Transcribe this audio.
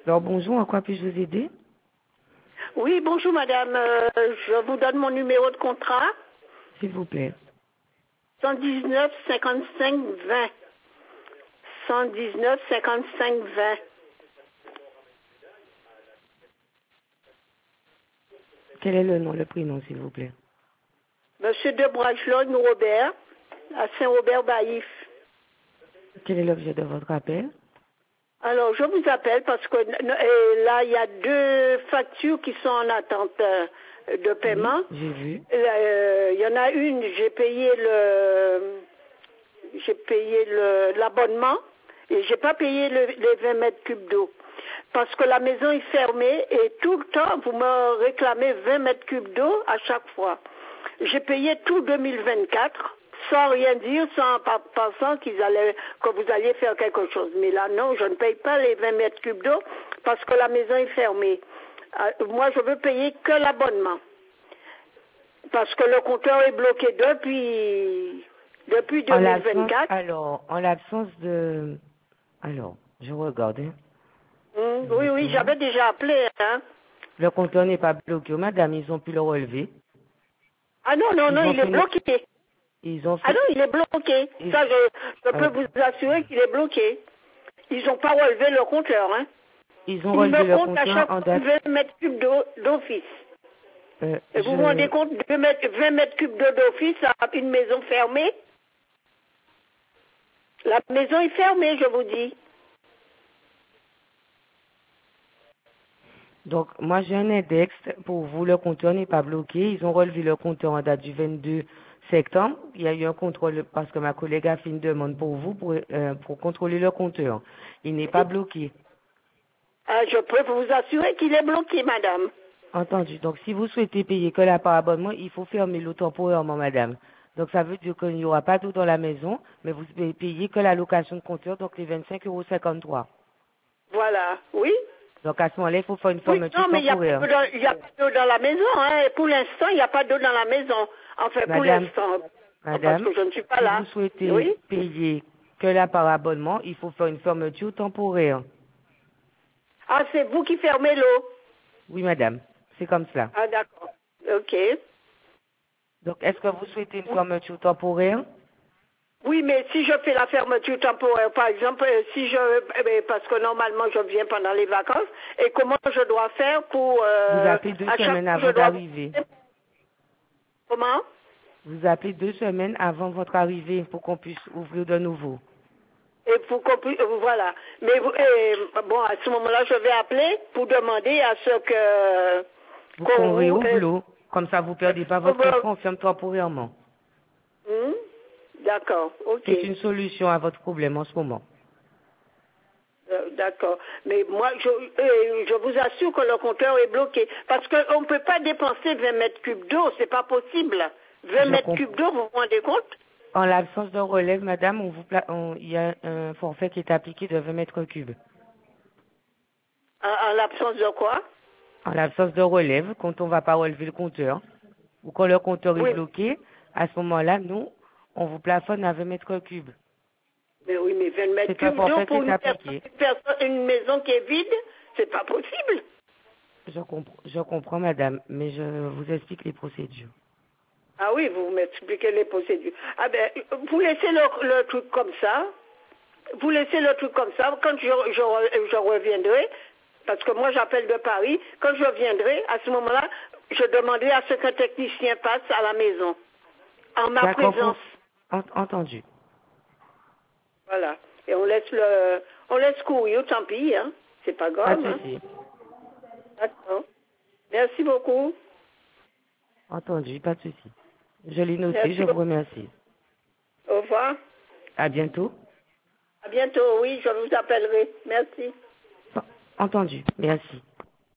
Alors bonjour, en quoi puis-je vous aider? Oui, bonjour madame. Je vous donne mon numéro de contrat. S'il vous plaît. 119 55 20. 119 55 20. Quel est le nom, le prénom, s'il vous plaît? Monsieur de Brajlon Robert, à Saint-Robert-Baïf. Quel est l'objet de votre appel? Alors, je vous appelle parce que là, il y a deux factures qui sont en attente de paiement. Oui, j'ai vu. Il y en a une, j'ai payé l'abonnement et j'ai pas payé les 20 mètres cubes d'eau. Parce que la maison est fermée et tout le temps, vous me réclamez 20 mètres cubes d'eau à chaque fois. J'ai payé tout 2024 sans rien dire, sans pensant que vous alliez faire quelque chose. Mais là, non, je ne paye pas les 20 mètres cubes d'eau parce que la maison est fermée. Moi, je veux payer que l'abonnement. Parce que le compteur est bloqué depuis 2024. En l'absence de... Alors, je regarde. Hein. Oui, j'avais déjà appelé. Hein. Le compteur n'est pas bloqué, madame, ils ont pu le relever. Ah non, il est bloqué. Ils ont fait... Ah non, il est bloqué. Ça, je peux vous assurer qu'il est bloqué. Ils n'ont pas relevé le compteur. Hein. Ils ont relevé le compteur à chaque en date... 20 mètres cubes d'office. Et vous vous rendez compte, 20 mètres cubes d'eau d'office à une maison fermée? La maison est fermée, je vous dis. Donc, moi, j'ai un index pour vous. Le compteur n'est pas bloqué. Ils ont relevé le compteur en date du 22 septembre. Il y a eu un contrôle parce que ma collègue a fait une demande pour vous pour contrôler le compteur. Il n'est pas bloqué. Ah, je peux vous assurer qu'il est bloqué, madame. Entendu. Donc, si vous souhaitez payer que la part abonnement, il faut fermer l'eau temporairement, madame. Donc, ça veut dire qu'il n'y aura pas d'eau dans la maison, mais vous devez payer que la location de compteur, donc les 25,53 €. Voilà, oui. Donc, à ce moment-là, il faut faire une Oui, fermeture non, mais temporaire. il n'y a pas d'eau dans la maison. Hein. Et pour l'instant, il n'y a pas d'eau dans la maison. Enfin, pour Madame, l'instant. Parce madame, que je ne suis pas si là. vous souhaitez Oui. payer que la part abonnement, il faut faire une fermeture temporaire. Ah, c'est vous qui fermez l'eau. Oui, madame. C'est comme cela. Ah, d'accord. Ok. Donc, est-ce que vous souhaitez une fermeture temporaire? Oui, mais si je fais la fermeture temporaire, par exemple, parce que normalement je viens pendant les vacances, et comment je dois faire pour... Vous appelez 2 à chaque semaines fois, je avant dois... d'arriver. Comment? Vous appelez 2 semaines avant votre arrivée pour qu'on puisse ouvrir de nouveau. Et pour qu'on puisse... Voilà. Mais bon, à ce moment-là, je vais appeler pour demander à ce que... Vous qu'on réouvre l'eau. Comme ça, vous ne perdez pas votre contrat, on ferme temporairement. D'accord, ok. C'est une solution à votre problème en ce moment. D'accord. Mais moi, je vous assure que le compteur est bloqué. Parce qu'on ne peut pas dépenser 20 mètres cubes d'eau, c'est pas possible. 20 mètres cubes d'eau, vous vous rendez compte? En l'absence de relève, madame, il y a un forfait qui est appliqué de 20 mètres cubes. En l'absence de quoi? En l'absence de relève, quand on ne va pas relever le compteur, ou quand le compteur est bloqué, à ce moment-là, nous, on vous plafonne à 20 mètres cubes. Mais oui, mais 20 mètres cubes d'eau pour une maison qui est vide, c'est pas possible. Je comprends, madame, mais je vous explique les procédures. Ah oui, vous m'expliquez les procédures. Ah ben, vous laissez le truc comme ça. Vous laissez le truc comme ça. Quand je reviendrai, parce que moi j'appelle de Paris, quand je reviendrai, à ce moment-là, je demanderai à ce qu'un technicien passe à la maison. En ma présence. Entendu. Voilà. Et on laisse courir, tant pis, hein. C'est pas grave. Pas de souci. D'accord. Merci beaucoup. Entendu, pas de souci. Je l'ai noté, Merci je vous remercie. Au revoir. À bientôt. À bientôt, oui, je vous appellerai. Merci. Entendu, merci.